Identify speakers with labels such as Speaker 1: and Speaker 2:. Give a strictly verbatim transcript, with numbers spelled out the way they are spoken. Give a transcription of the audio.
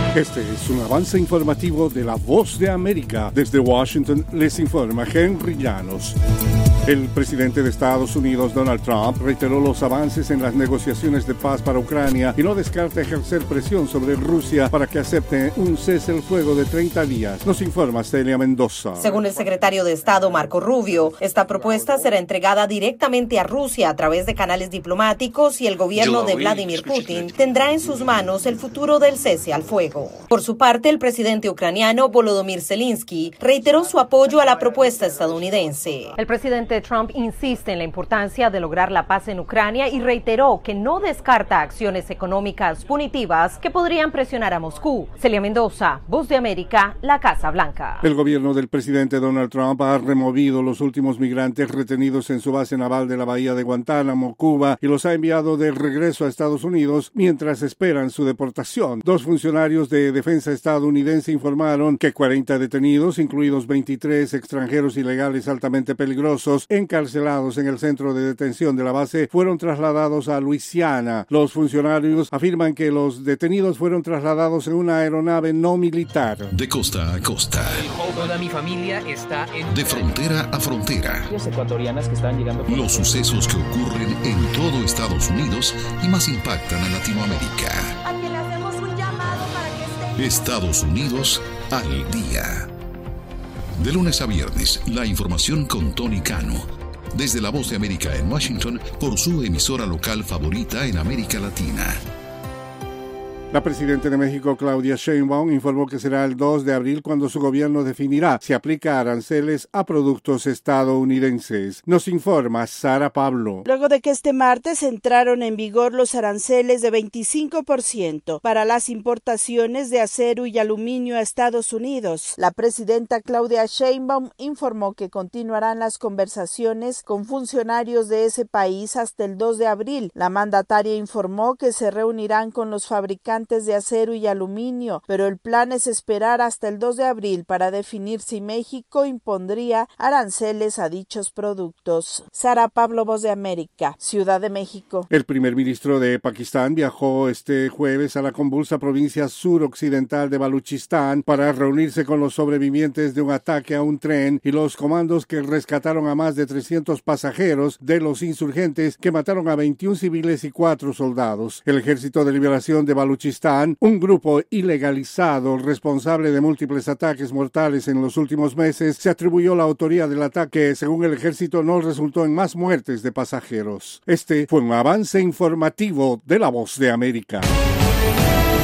Speaker 1: Este es un avance informativo de La Voz de América. Desde Washington les informa Henry Llanos. El presidente de Estados Unidos, Donald Trump, reiteró los avances en las negociaciones de paz para Ucrania y no descarta ejercer presión sobre Rusia para que acepte un cese el fuego de treinta días. Nos informa Celia Mendoza.
Speaker 2: Según el secretario de Estado, Marco Rubio, esta propuesta será entregada directamente a Rusia a través de canales diplomáticos y el gobierno de Vladimir Putin tendrá en sus manos el futuro del cese al fuego. Por su parte, el presidente ucraniano, Volodymyr Zelensky, reiteró su apoyo a la propuesta estadounidense.
Speaker 3: El presidente Trump insiste en la importancia de lograr la paz en Ucrania y reiteró que no descarta acciones económicas punitivas que podrían presionar a Moscú. Celia Mendoza, Voz de América, la Casa Blanca.
Speaker 1: El gobierno del presidente Donald Trump ha removido los últimos migrantes retenidos en su base naval de la bahía de Guantánamo, Cuba, y los ha enviado de regreso a Estados Unidos mientras esperan su deportación. Dos funcionarios de defensa estadounidense informaron que cuarenta detenidos, incluidos veintitrés extranjeros ilegales altamente peligrosos, encarcelados en el centro de detención de la base, fueron trasladados a Luisiana. Los funcionarios afirman que los detenidos fueron trasladados en una aeronave no militar.
Speaker 4: De costa a costa.
Speaker 5: Toda mi familia está en...
Speaker 4: De frontera a frontera.
Speaker 5: Ecuatorianas que están llegando...
Speaker 4: Los sucesos que ocurren en todo Estados Unidos y más impactan a Latinoamérica.
Speaker 6: A que le hacemos un llamado para que estén...
Speaker 4: Estados Unidos al día. De lunes a viernes, la información con Tony Cano. Desde La Voz de América en Washington, por su emisora local favorita en América Latina.
Speaker 1: La presidenta de México, Claudia Sheinbaum, informó que será el dos de abril cuando su gobierno definirá si aplica aranceles a productos estadounidenses. Nos informa Sara Pablo.
Speaker 7: Luego de que este martes entraron en vigor los aranceles de veinticinco por ciento para las importaciones de acero y aluminio a Estados Unidos, la presidenta Claudia Sheinbaum informó que continuarán las conversaciones con funcionarios de ese país hasta el dos de abril. La mandataria informó que se reunirán con los fabricantes de acero y aluminio, pero el plan es esperar hasta el dos de abril para definir si México impondría aranceles a dichos productos. Sara Pablo, Voz de América, Ciudad de México.
Speaker 1: El primer ministro de Pakistán viajó este jueves a la convulsa provincia suroccidental de Baluchistán para reunirse con los sobrevivientes de un ataque a un tren y los comandos que rescataron a más de trescientos pasajeros de los insurgentes que mataron a veintiún civiles y cuatro soldados. El Ejército de Liberación de Baluchistán, un grupo ilegalizado responsable de múltiples ataques mortales en los últimos meses, se atribuyó la autoría del ataque. Según el ejército, no resultó en más muertes de pasajeros. Este fue un avance informativo de La Voz de América.